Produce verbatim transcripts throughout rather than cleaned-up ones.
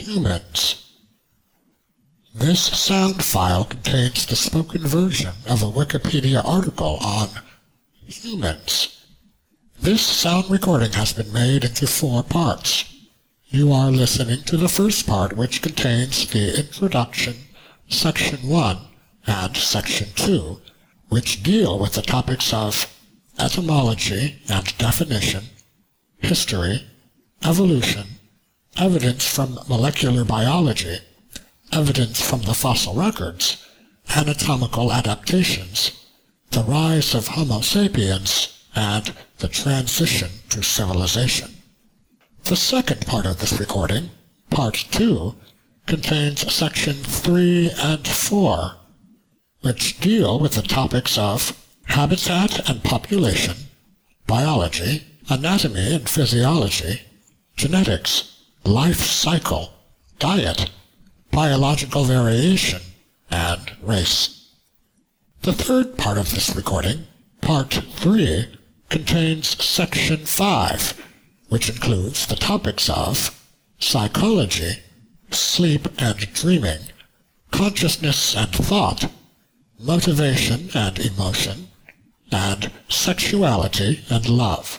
Humans. This sound file contains the spoken version of a Wikipedia article on humans. This sound recording has been made into four parts. You are listening to the first part, which contains the introduction, section one, and section two, which deal with the topics of etymology and definition, history, evolution, evidence from molecular biology, evidence from the fossil records, anatomical adaptations, the rise of Homo sapiens, and the transition to civilization. The second part of this recording, part two, contains section three and four, which deal with the topics of habitat and population, biology, anatomy and physiology, genetics, life cycle, diet, biological variation, and race. The third part of this recording, part three, contains section five, which includes the topics of psychology, sleep and dreaming, consciousness and thought, motivation and emotion, and sexuality and love.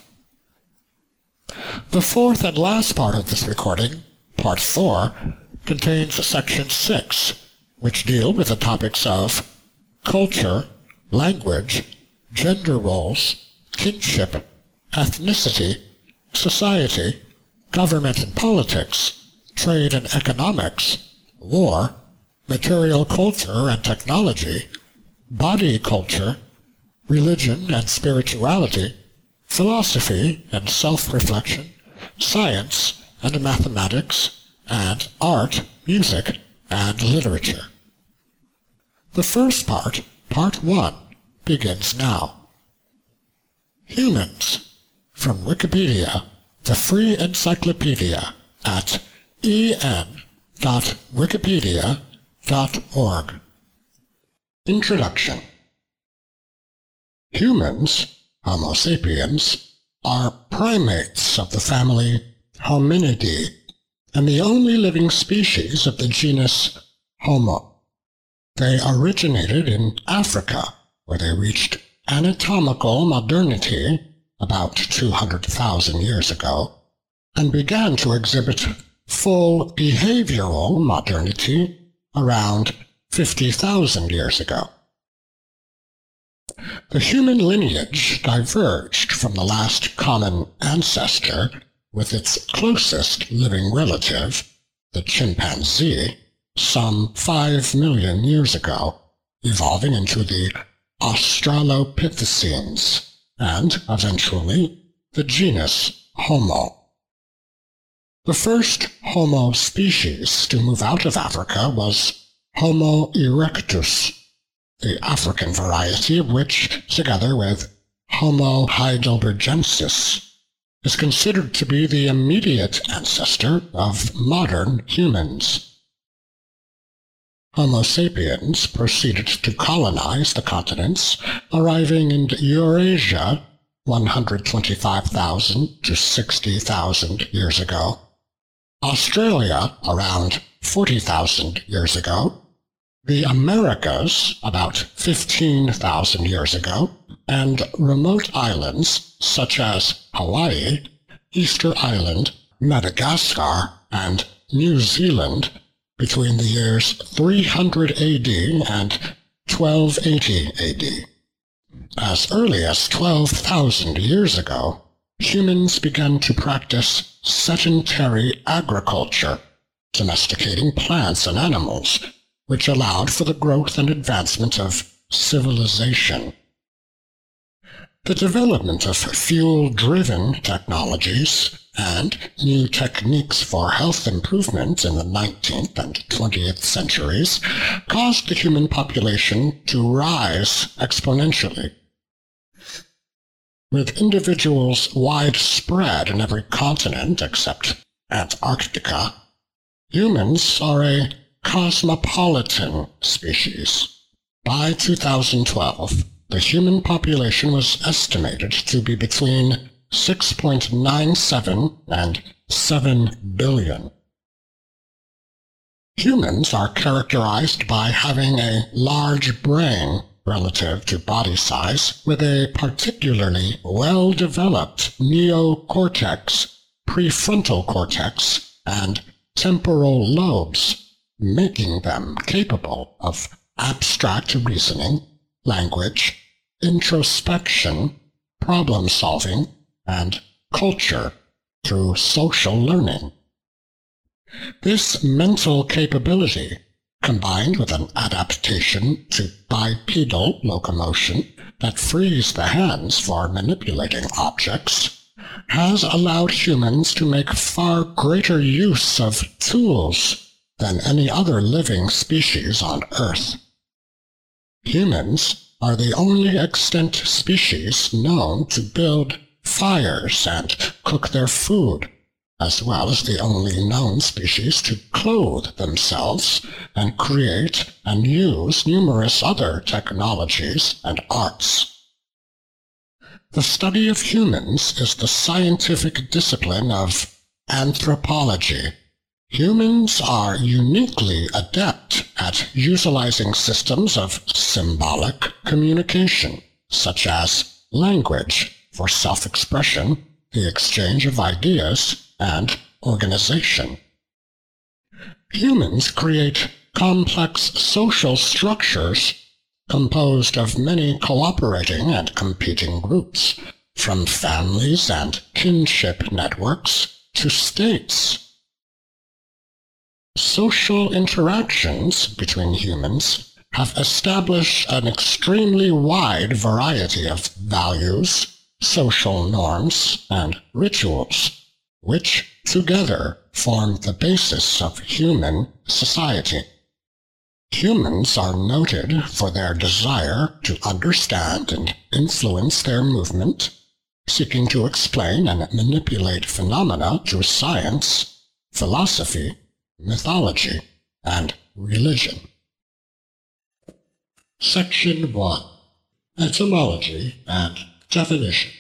The fourth and last part of this recording, part four, contains section six, which deal with the topics of culture, language, gender roles, kinship, ethnicity, society, government and politics, trade and economics, war, material culture and technology, body culture, religion and spirituality, philosophy and self-reflection, science and mathematics, and art, music, and literature. The first part, part one, begins now. Humans, from Wikipedia, the free encyclopedia, at e n dot wikipedia dot org. Introduction. Humans, Homo sapiens, are primates of the family Hominidae, and the only living species of the genus Homo. They originated in Africa, where they reached anatomical modernity about two hundred thousand years ago, and began to exhibit full behavioral modernity around fifty thousand years ago. The human lineage diverged from the last common ancestor with its closest living relative, the chimpanzee, some five million years ago, evolving into the Australopithecines, and eventually the genus Homo. The first Homo species to move out of Africa was Homo erectus, the African variety of which, together with Homo heidelbergensis, is considered to be the immediate ancestor of modern humans. Homo sapiens proceeded to colonize the continents, arriving in Eurasia one hundred twenty-five thousand to sixty thousand years ago, Australia around forty thousand years ago, the Americas about fifteen thousand years ago, and remote islands such as Hawaii, Easter Island, Madagascar, and New Zealand between the years three hundred A D and twelve eighty A D. As early as twelve thousand years ago, humans began to practice sedentary agriculture, domesticating plants and animals, which allowed for the growth and advancement of civilization. The development of fuel-driven technologies and new techniques for health improvement in the nineteenth and twentieth centuries caused the human population to rise exponentially. With individuals widespread in every continent except Antarctica, humans are a cosmopolitan species. By two thousand twelve, the human population was estimated to be between six point nine seven and seven billion. Humans are characterized by having a large brain relative to body size, with a particularly well-developed neocortex, prefrontal cortex, and temporal lobes, making them capable of abstract reasoning, language, introspection, problem-solving, and culture through social learning. This mental capability, combined with an adaptation to bipedal locomotion that frees the hands for manipulating objects, has allowed humans to make far greater use of tools than any other living species on Earth. Humans are the only extant species known to build fires and cook their food, as well as the only known species to clothe themselves and create and use numerous other technologies and arts. The study of humans is the scientific discipline of anthropology. Humans are uniquely adept at utilizing systems of symbolic communication, such as language for self-expression, the exchange of ideas, and organization. Humans create complex social structures composed of many cooperating and competing groups, from families and kinship networks to states. Social interactions between humans have established an extremely wide variety of values, social norms, and rituals, which together form the basis of human society. Humans are noted for their desire to understand and influence their movement, seeking to explain and manipulate phenomena through science, philosophy, mythology, and religion. Section one. Etymology and Definition.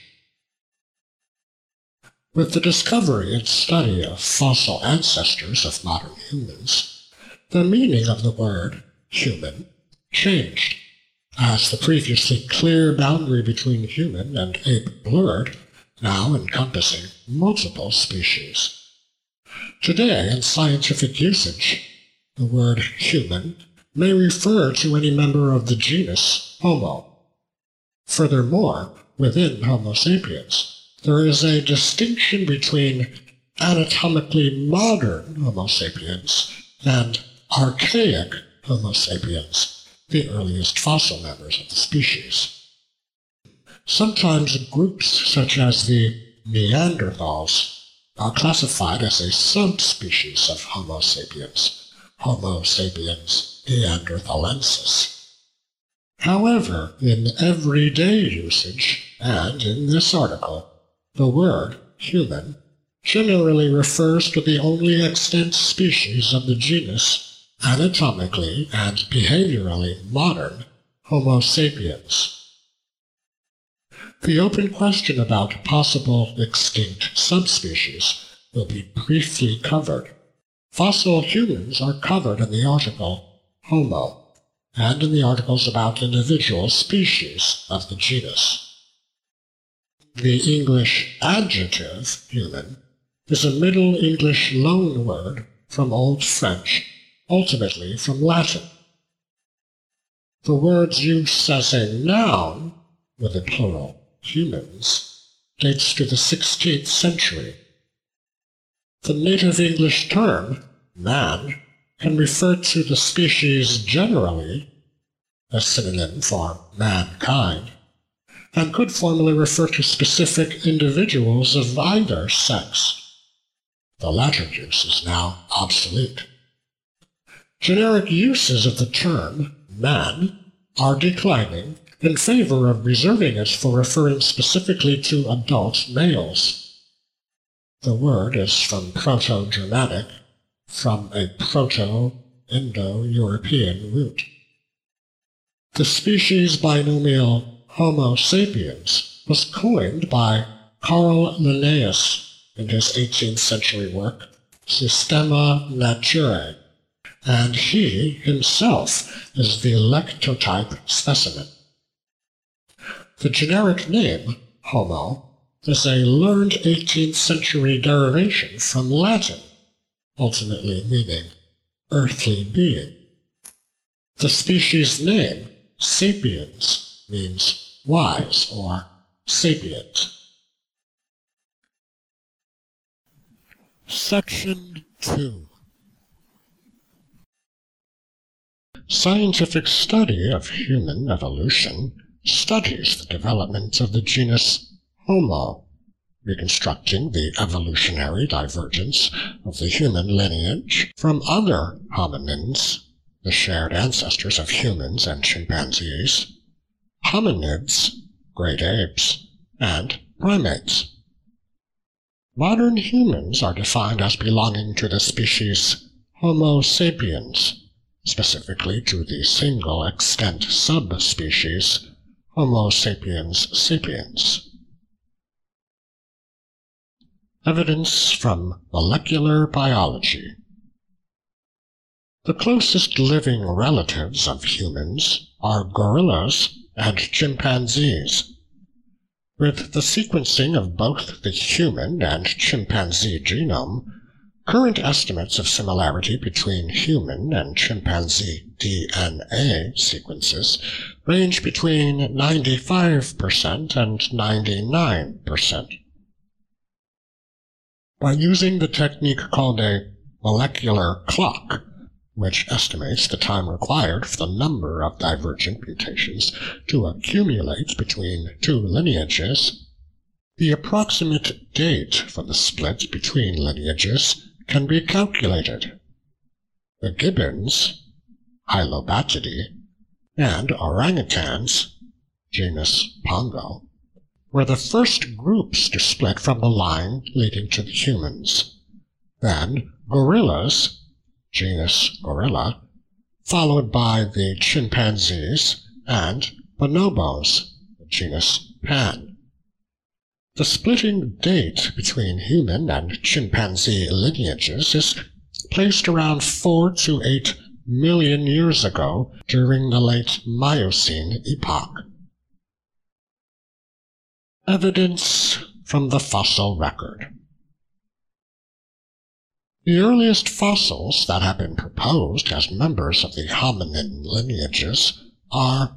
With the discovery and study of fossil ancestors of modern humans, the meaning of the word human changed, as the previously clear boundary between human and ape blurred, now encompassing multiple species. Today, in scientific usage, the word human may refer to any member of the genus Homo. Furthermore, within Homo sapiens, there is a distinction between anatomically modern Homo sapiens and archaic Homo sapiens, the earliest fossil members of the species. Sometimes groups such as the Neanderthals are classified as a subspecies of Homo sapiens, Homo sapiens neanderthalensis. However, in everyday usage, and in this article, the word human generally refers to the only extant species of the genus anatomically and behaviorally modern Homo sapiens. The open question about possible extinct subspecies will be briefly covered. Fossil humans are covered in the article Homo, and in the articles about individual species of the genus. The English adjective human is a Middle English loan word from Old French, ultimately from Latin. The word's use as a noun, with the plural humans, dates to the sixteenth century. The native English term, man, can refer to the species generally, a synonym for mankind, and could formally refer to specific individuals of either sex. The latter use is now obsolete. Generic uses of the term man are declining in favor of reserving it for referring specifically to adult males. The word is from Proto-Germanic, from a Proto-Indo-European root. The species binomial Homo sapiens was coined by Carl Linnaeus in his eighteenth century work, Systema Naturae, and he himself is the lectotype specimen. The generic name, Homo, is a learned eighteenth century derivation from Latin, ultimately meaning earthly being. The species name, sapiens, means wise or sapient. Section two. Scientific study of human evolution studies the development of the genus Homo, reconstructing the evolutionary divergence of the human lineage from other hominins, the shared ancestors of humans and chimpanzees, hominids, great apes, and primates. Modern humans are defined as belonging to the species Homo sapiens, specifically to the single extant subspecies Homo sapiens sapiens. Evidence from molecular biology. The closest living relatives of humans are gorillas and chimpanzees. With the sequencing of both the human and chimpanzee genome, current estimates of similarity between human and chimpanzee D N A sequences range between ninety-five percent and ninety-nine percent. By using the technique called a molecular clock, which estimates the time required for the number of divergent mutations to accumulate between two lineages, the approximate date for the split between lineages can be calculated. The gibbons, Hylobatidae, and orangutans, genus Pongo, were the first groups to split from the line leading to the humans. Then gorillas, genus Gorilla, followed by the chimpanzees and bonobos, genus Pan. The splitting date between human and chimpanzee lineages is placed around four to eight million years ago during the late Miocene epoch. Evidence from the fossil record. The earliest fossils that have been proposed as members of the hominin lineages are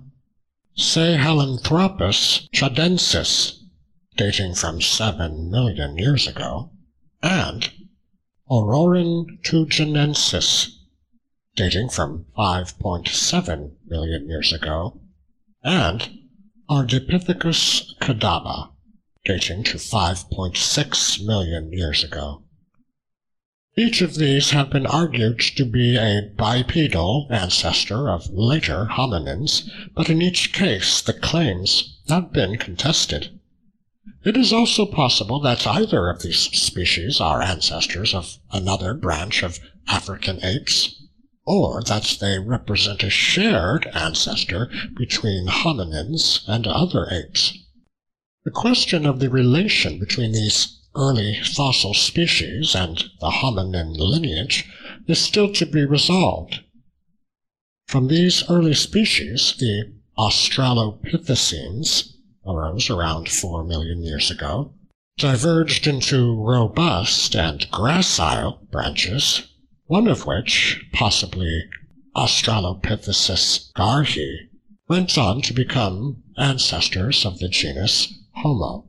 Sahelanthropus chadensis, dating from seven million years ago, and Aurorin tugenensis, dating from five point seven million years ago, and Ardipithecus cadaba, dating to five point six million years ago. Each of these have been argued to be a bipedal ancestor of later hominins, but in each case the claims have been contested. It is also possible that either of these species are ancestors of another branch of African apes, or that they represent a shared ancestor between hominins and other apes. The question of the relation between these early fossil species and the hominin lineage is still to be resolved. From these early species, the Australopithecines arose around four million years ago, diverged into robust and gracile branches, one of which, possibly Australopithecus garhi, went on to become ancestors of the genus Homo.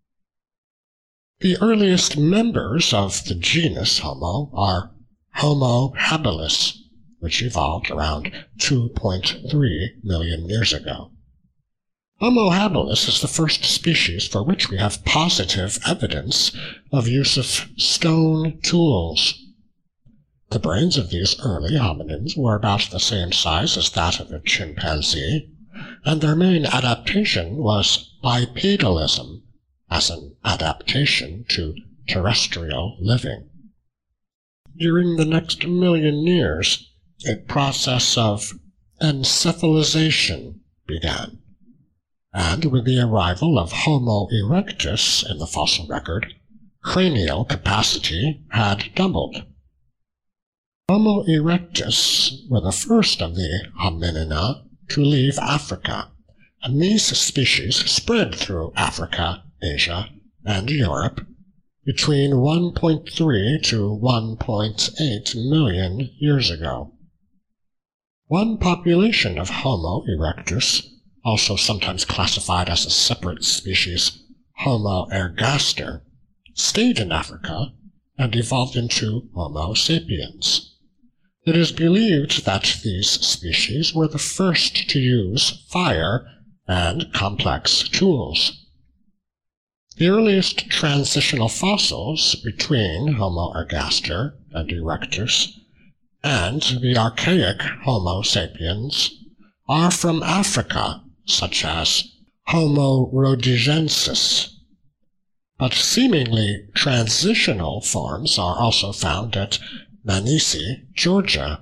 The earliest members of the genus Homo are Homo habilis, which evolved around two point three million years ago. Homo habilis is the first species for which we have positive evidence of use of stone tools. The brains of these early hominins were about the same size as that of a chimpanzee, and their main adaptation was bipedalism, as an adaptation to terrestrial living. During the next million years, a process of encephalization began, and with the arrival of Homo erectus in the fossil record, cranial capacity had doubled. Homo erectus were the first of the hominina to leave Africa, and these species spread through Africa, Asia, and Europe between one point three to one point eight million years ago. One population of Homo erectus, also sometimes classified as a separate species, Homo ergaster, stayed in Africa and evolved into Homo sapiens. It is believed that these species were the first to use fire and complex tools. The earliest transitional fossils between Homo ergaster and erectus and the archaic Homo sapiens are from Africa, such as Homo rhodigensis. But seemingly transitional forms are also found at Manisi, Georgia.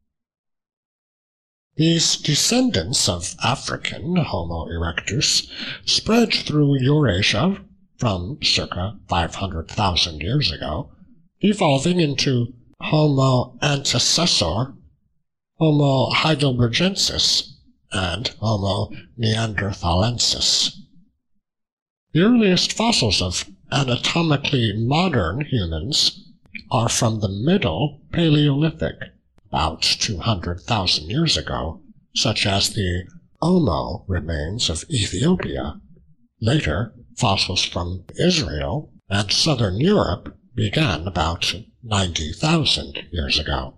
These descendants of African Homo erectus spread through Eurasia from circa five hundred thousand years ago, evolving into Homo antecessor, Homo heidelbergensis, and Homo neanderthalensis. The earliest fossils of anatomically modern humans are from the Middle Paleolithic, about two hundred thousand years ago, such as the Omo remains of Ethiopia. Later, fossils from Israel and southern Europe began about ninety thousand years ago.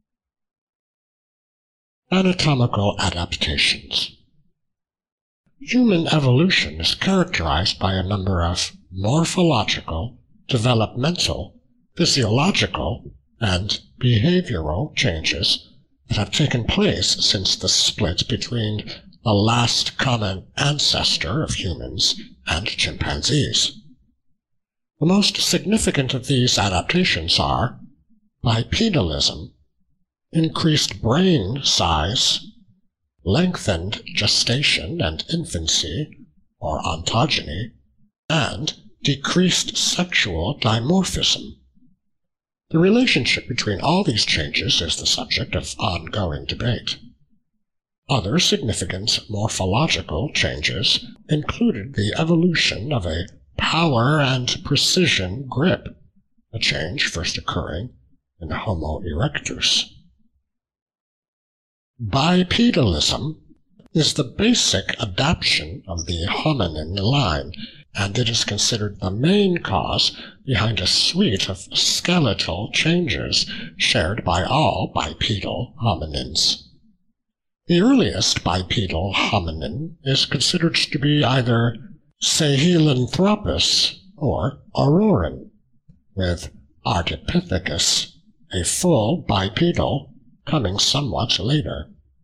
Anatomical adaptations. Human evolution is characterized by a number of morphological, developmental, physiological, and behavioral changes that have taken place since the split between the last common ancestor of humans and chimpanzees. The most significant of these adaptations are bipedalism, increased brain size, lengthened gestation and infancy, or ontogeny, and decreased sexual dimorphism. The relationship between all these changes is the subject of ongoing debate. Other significant morphological changes included the evolution of a power and precision grip, a change first occurring in Homo erectus. Bipedalism is the basic adaptation of the hominin line, and it is considered the main cause behind a suite of skeletal changes shared by all bipedal hominins. The earliest bipedal hominin is considered to be either Sahelanthropus or Auroran, with Ardipithecus, a full bipedal, coming somewhat later.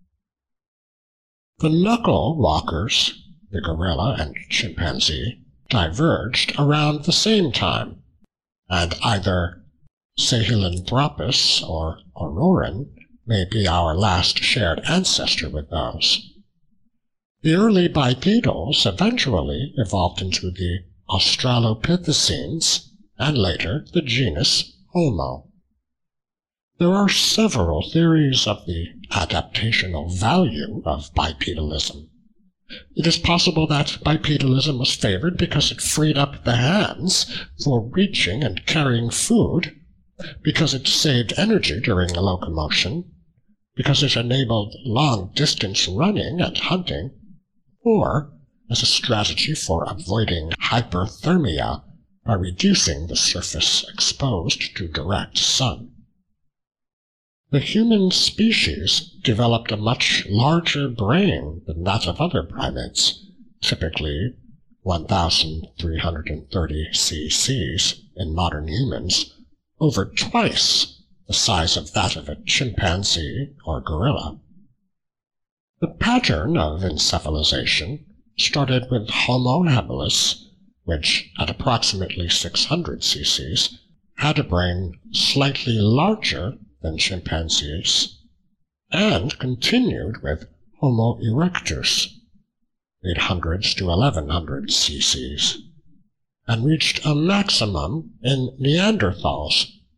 The knuckle walkers, the gorilla and chimpanzee, diverged around the same time, and either Sahelanthropus or Auroran may be our last shared ancestor with those. The early bipedals eventually evolved into the Australopithecines and later the genus Homo. There are several theories of the adaptational value of bipedalism. It is possible that bipedalism was favored because it freed up the hands for reaching and carrying food, because it saved energy during locomotion, because it enabled long-distance running and hunting, or as a strategy for avoiding hyperthermia by reducing the surface exposed to direct sun. The human species developed a much larger brain than that of other primates, typically one thousand three hundred thirty cc's in modern humans, over twice the size of that of a chimpanzee or gorilla. The pattern of encephalization started with Homo habilis, which at approximately six hundred cc's had a brain slightly larger than chimpanzees, and continued with Homo erectus, eight hundred to eleven hundred cc's, and reached a maximum in Neanderthals,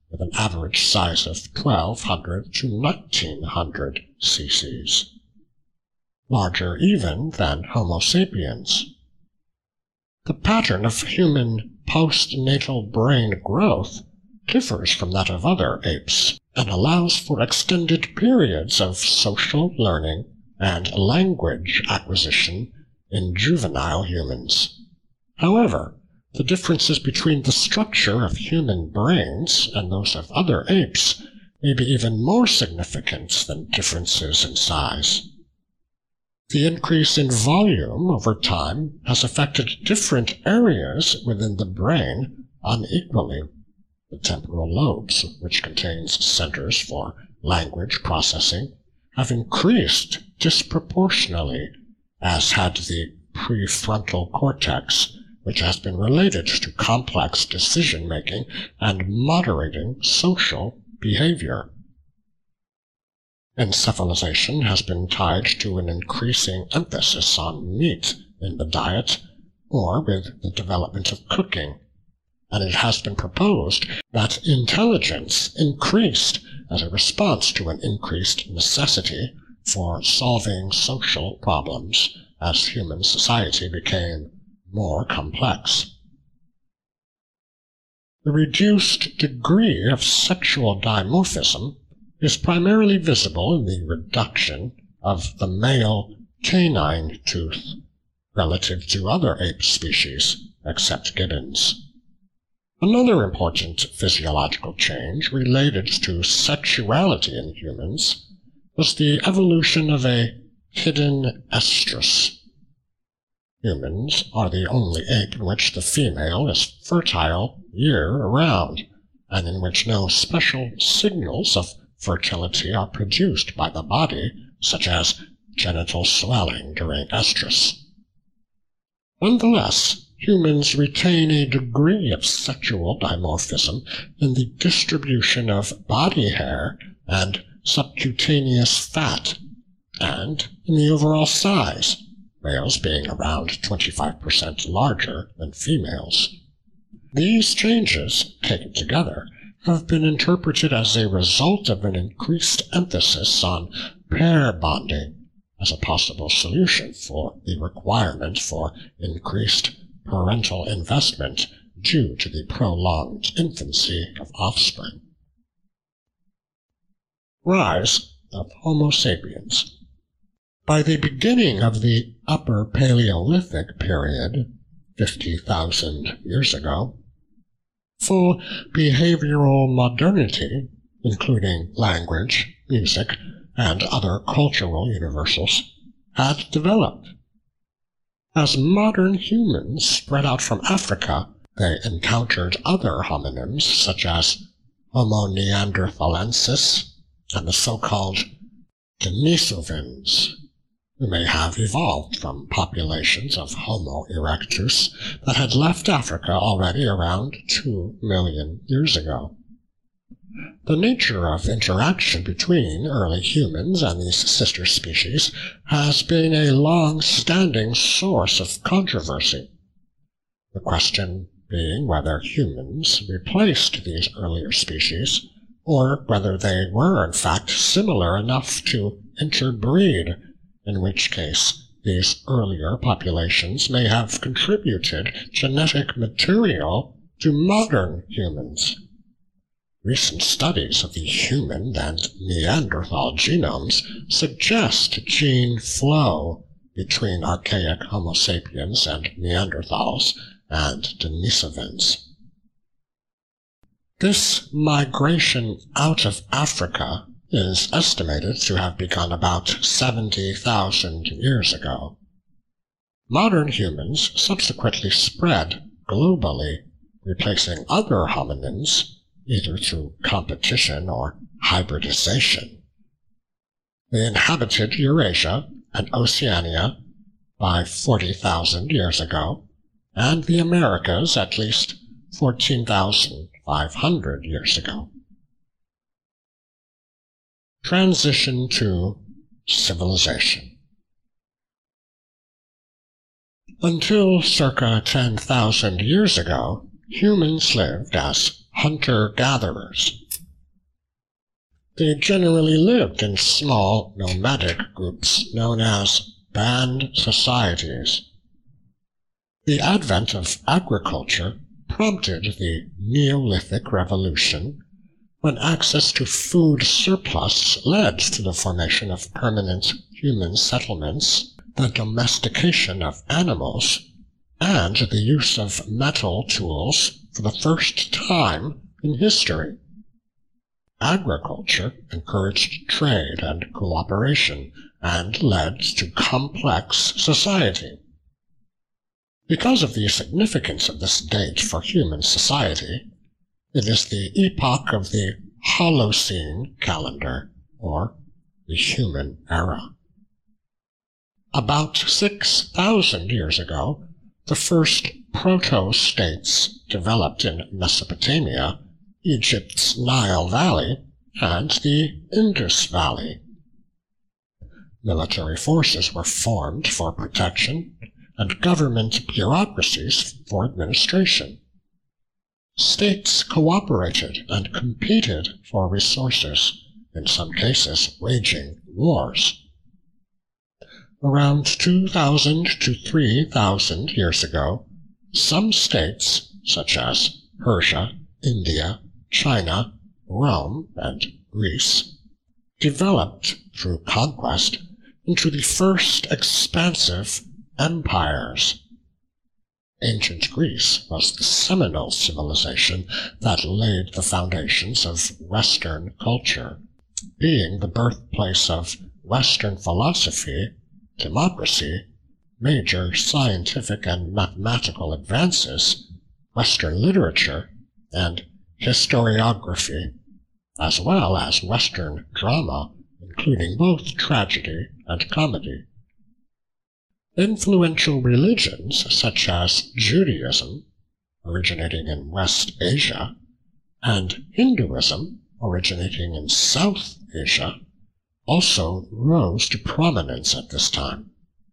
with an average size of twelve hundred to nineteen hundred cc's, larger even than Homo sapiens. The pattern of human postnatal brain growth differs from that of other apes and allows for extended periods of social learning and language acquisition in juvenile humans. However, the differences between the structure of human brains and those of other apes may be even more significant than differences in size. The increase in volume over time has affected different areas within the brain unequally. The temporal lobes, which contains centers for language processing, have increased disproportionately, as had the prefrontal cortex, which has been related to complex decision-making and moderating social behavior. Encephalization has been tied to an increasing emphasis on meat in the diet or with the development of cooking, and it has been proposed that intelligence increased as a response to an increased necessity for solving social problems as human society became more complex. The reduced degree of sexual dimorphism is primarily visible in the reduction of the male canine tooth relative to other ape species, except gibbons. Another important physiological change related to sexuality in humans was the evolution of a hidden estrus. Humans are the only ape in which the female is fertile year-round, and in which no special signals of fertility are produced by the body, such as genital swelling during estrus. Nonetheless, humans retain a degree of sexual dimorphism in the distribution of body hair and subcutaneous fat, and in the overall size, males being around twenty-five percent larger than females. These changes, taken together, have been interpreted as a result of an increased emphasis on pair bonding as a possible solution for the requirement for increased parental investment due to the prolonged infancy of offspring. Rise of Homo sapiens. By the beginning of the Upper Paleolithic period, fifty thousand years ago, full behavioral modernity, including language, music, and other cultural universals, had developed. As modern humans spread out from Africa, they encountered other hominins such as Homo neanderthalensis and the so-called Denisovans, who may have evolved from populations of Homo erectus that had left Africa already around two million years ago. The nature of interaction between early humans and these sister species has been a long-standing source of controversy, the question being whether humans replaced these earlier species, or whether they were in fact similar enough to interbreed, in which case these earlier populations may have contributed genetic material to modern humans. Recent studies of the human and Neanderthal genomes suggest gene flow between archaic Homo sapiens and Neanderthals and Denisovans. This migration out of Africa is estimated to have begun about seventy thousand years ago. Modern humans subsequently spread globally, replacing other hominins either through competition or hybridization. They inhabited Eurasia and Oceania by forty thousand years ago, and the Americas at least fourteen thousand five hundred years ago. Transition to civilization. Until circa ten thousand years ago, humans lived as hunter-gatherers. They generally lived in small nomadic groups known as band societies. The advent of agriculture prompted the Neolithic Revolution, when access to food surplus led to the formation of permanent human settlements, the domestication of animals, and the use of metal tools for the first time in history. Agriculture encouraged trade and cooperation and led to complex society. Because of the significance of this date for human society, it is the epoch of the Holocene calendar, or the Human Era. About six thousand years ago, the first proto-states developed in Mesopotamia, Egypt's Nile Valley, and the Indus Valley. Military forces were formed for protection, and government bureaucracies for administration. States cooperated and competed for resources, in some cases waging wars. Around two thousand to three thousand years ago, some states, such as Persia, India, China, Rome, and Greece, developed through conquest into the first expansive empires. Ancient Greece was the seminal civilization that laid the foundations of Western culture, being the birthplace of Western philosophy, democracy, major scientific and mathematical advances, Western literature, and historiography, as well as Western drama, including both tragedy and comedy. Influential religions such as Judaism, originating in West Asia, and Hinduism, originating in South Asia, also rose to prominence at this time.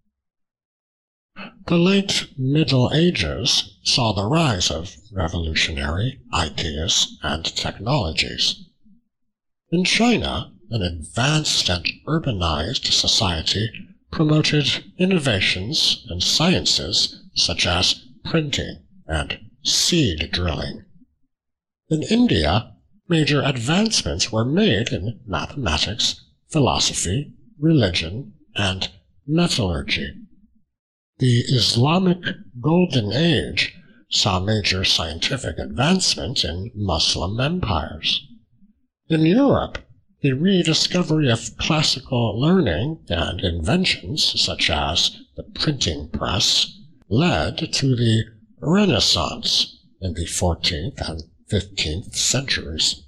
The late Middle Ages saw the rise of revolutionary ideas and technologies. In China, an advanced and urbanized society promoted innovations in sciences such as printing and seed drilling. In India, major advancements were made in mathematics, philosophy, religion, and metallurgy. The Islamic Golden Age saw major scientific advancement in Muslim empires. In Europe, the rediscovery of classical learning and inventions such as the printing press led to the Renaissance in the fourteenth and fifteenth centuries.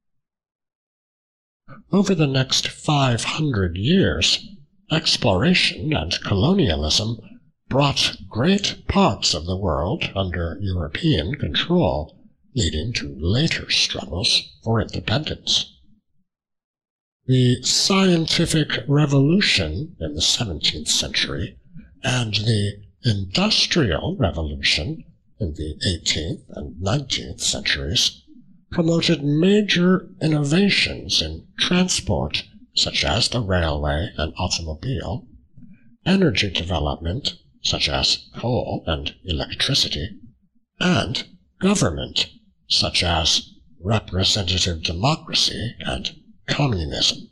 Over the next five hundred years, exploration and colonialism brought great parts of the world under European control, leading to later struggles for independence. The scientific revolution in the seventeenth century and the industrial revolution in the eighteenth and nineteenth centuries promoted major innovations in transport, such as the railway and automobile, energy development, such as coal and electricity, and government, such as representative democracy and communism.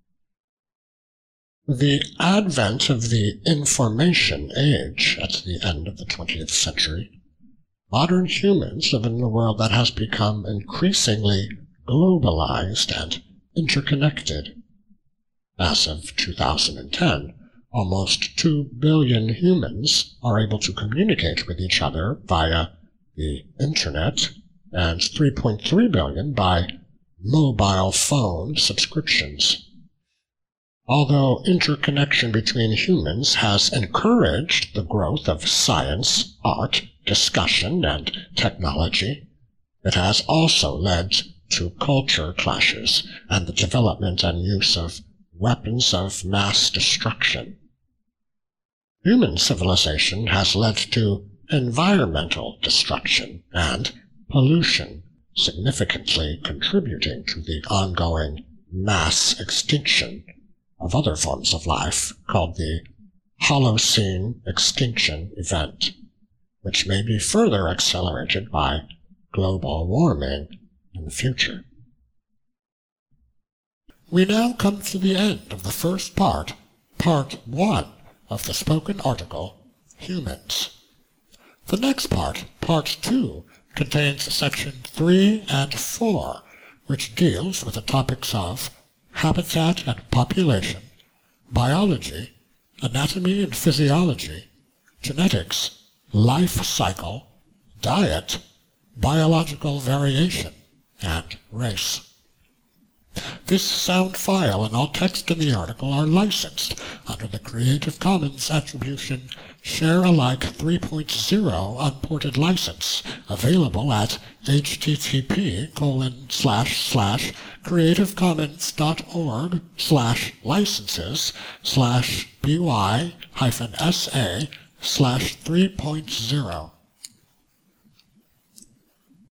The advent of the information age at the end of the twentieth century, modern humans live in a world that has become increasingly globalized and interconnected. As of two thousand ten, almost two billion humans are able to communicate with each other via the Internet, and three point three billion by mobile phone subscriptions. Although interconnection between humans has encouraged the growth of science, art, discussion, and technology, it has also led to culture clashes and the development and use of weapons of mass destruction. Human civilization has led to environmental destruction and pollution, significantly contributing to the ongoing mass extinction of other forms of life called the Holocene extinction event, which may be further accelerated by global warming in the future. We now come to the end of the first part, part one of the spoken article, Humans. The next part, part two, contains section three and four, which deals with the topics of habitat and population, biology, anatomy and physiology, genetics, life cycle, diet, biological variation, and race. This sound file and all text in the article are licensed under the Creative Commons Attribution Share-alike three point oh unported license, available at http colon slash slash creativecommons.org slash licenses slash by hyphen sa slash 3.0.